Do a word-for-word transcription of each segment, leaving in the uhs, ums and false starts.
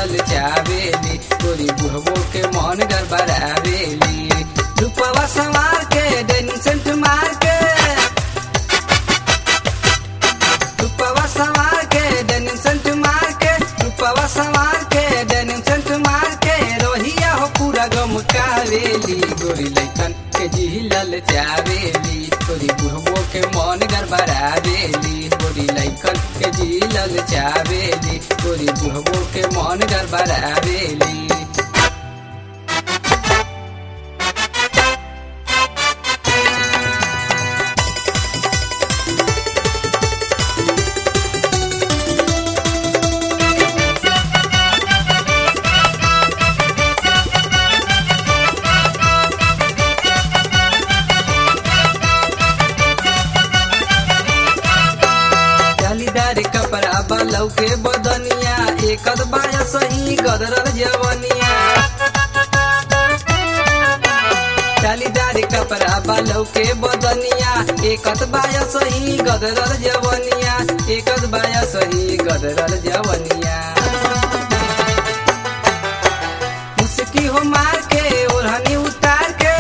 ललचावेली गोरी बुढ़बो के मन गड़बड़ावेली। रूपवा संवार के डेनिम सेंट मार के रूपवा संवार के डेनिम सेंट मार के रूपवा संवार के डेनिम सेंट मार के रोहिया हो पूरा गमकावेली गोरी लइकन के जी ललचावेली गोरी बुढ़बो के मन गड़बड़ावेली गोरी लइकन के जी ललचावेली गोरी बुढ़बो के मन गड़बड़ावेली। कपड़ा बलौ के बदनिया एक बाया सही गदरल जवनिया जालीदार कपड़ा बलौ के बदनिया एक बाया सही गदरल जवनिया एक बाया सही गदरल जवनिया। मुस्की हो मार के ओढ़नी उतार के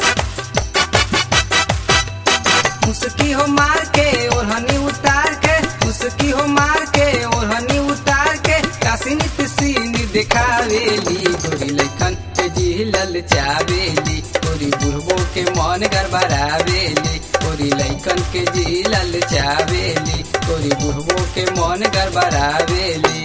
मुस्की हो मार के ओढ़नी उतार के मुस्की हो मार के ओढ़नी उतार के कासिनित सीनी दिखावेली गोरी लइकन के जी ललचावेली गोरी बुढ़बो के मन गड़बड़ावेली गोरी लइकन के जी ललचावेली गोरी बुढ़बो के मन गड़बड़ावेली।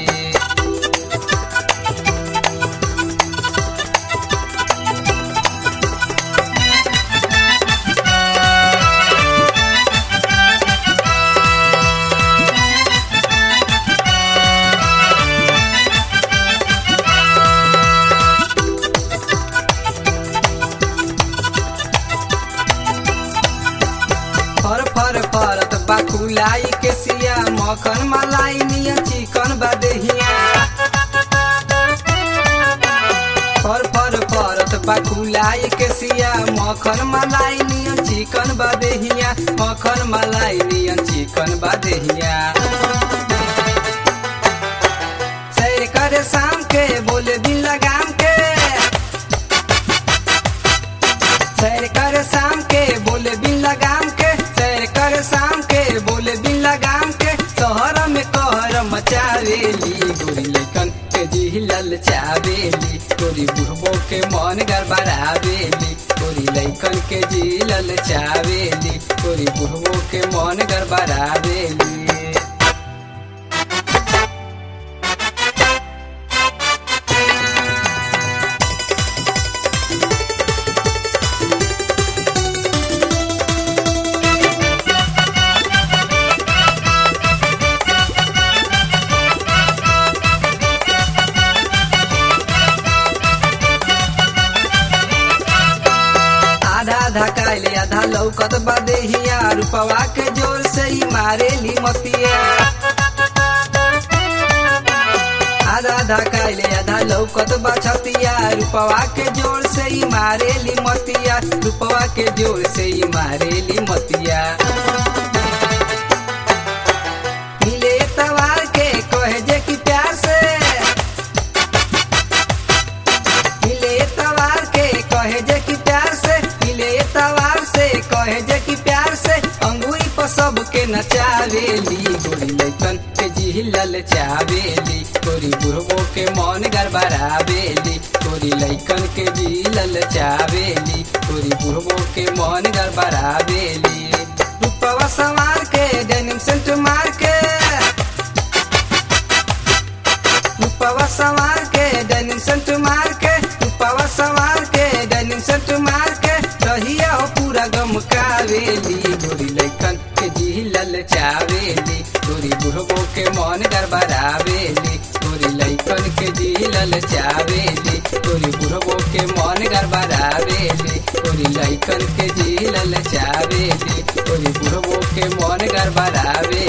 फर फर फरत बाकुलाई के सिया मखन मलाई निया चिकन बदेहिया फर फर फरत बाकुलाई के सिया मखन मलाई निया चिकन बदेहिया मखन मलाई निया चिकन बदेहिया। सैर करे शाम के बोले दिन लगाम के सैर करे शाम के बोले दिन लगाम के कर शाम के बोले बिन लगाम के शहर में कहर मचावेली गोरी लइकन के जी ललचावेली गोरी बुढ़बो के मन गड़बड़ावेली गोरी लइकन के जी ललचावेली गोरी बुढ़बो के मन गड़बड़ावेली। आधा काले आधा लौकत बदेहिया रूपवा के जोर से ही मारेली मतिया आधा आधा काले आधा लौकत बछतिया रूपवा के जोर से ही मारेली मतिया रूपवा के जोर से ही मारेली मतिया। मिले तवार के कहे जे की प्यार से मिले तवार के कहे जे की प्यार से तवार से कहे जे की प्यार से अंगूरी पर सबके नचावेली गोरी लइकन के जी ललचावेली गोरी बुढ़बो के मन गड़बड़ावेली गोरी लइकन के जी ललचावेली गोरी बुढ़बो के मन गड़बड़ावेली। रूपवा संवार के डेनिम सेंट मार के रूपवा संवार के डेनिम सेंट मार के रूपवा संवार के डेनिम सेंट मार के रहिया हो पूरा गमकावेली गोरी लइकन के जी ललचावेली गोरी बुढ़बो के मन गड़बड़ावेली गोरी लइकन के जी ललचावेली गोरी बुढ़बो के मन गड़बड़ावेली गोरी लइकन के जी ललचावेली गोरी बुढ़बो के मन गड़बड़ावेली।